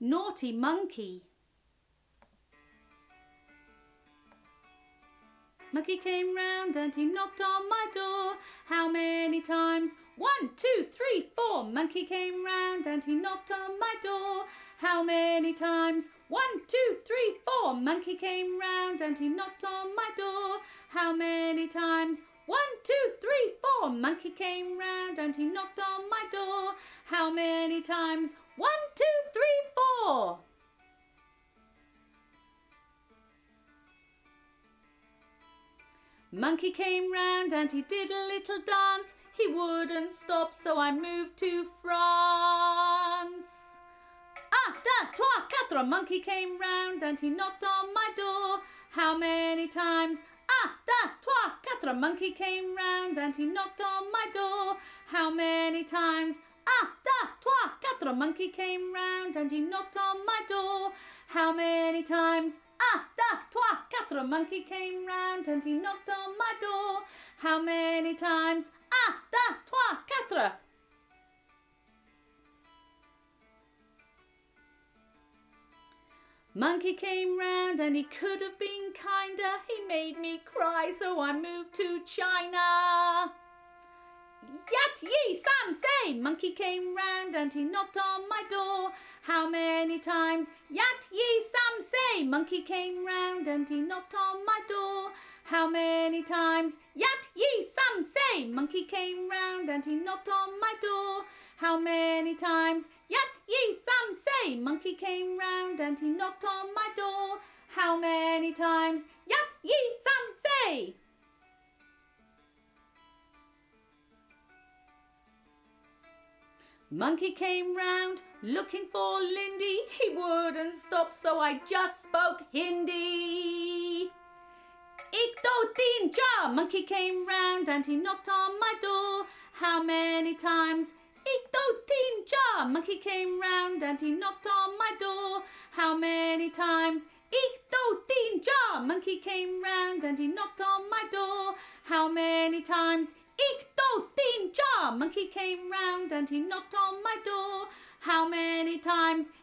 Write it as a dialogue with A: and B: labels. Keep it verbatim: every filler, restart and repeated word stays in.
A: Naughty monkey. Monkey came round and he knocked on my door. How many times? One, two, three, four. Monkey came round and he knocked on my door. How many times? One, two, three, four. Monkey came round and he knocked on my door. How many times? One, two, three, four. Monkey came round and he knocked on my door. How many times? One, two, three, four. Monkey came round and he did a little dance. He wouldn't stop, so I moved to France. Ah, da, trois, quatre. Monkey came round and he knocked on my door. How many times? Ah, da, trois, quatre. Monkey came round and he knocked on my door. How many times? Ah, da, trois, quatre. Monkey came round and he knocked on my door. How many times? Ah, da, trois, quatre. Monkey came round and he knocked on my door. How many times? Ah, da, trois, quatre. Monkey came round and he could have been kinder. He made me cry, so I moved to China. Yat ye sam say. Monkey came round and he knocked on my door. How many times? Yat ye sam say. Monkey came round and he knocked on my door. How many times? Yat ye sam say. Monkey came round and he knocked on my door. How many times? Yat ye sam say. Monkey came round and he knocked on my door. How many times? Yat ye sam say. Monkey came round looking for Lindy. He wouldn't stop, so I just spoke Hindi. Ik do teen cha. Monkey came round and he knocked on my door. How many times? Ik do teen cha. Monkey came round and he knocked on my door. How many times? Ik do teen cha. Monkey came round and he knocked on my door. How many times? Ik do teen cha. Monkey came round and he knocked on my door. How many times?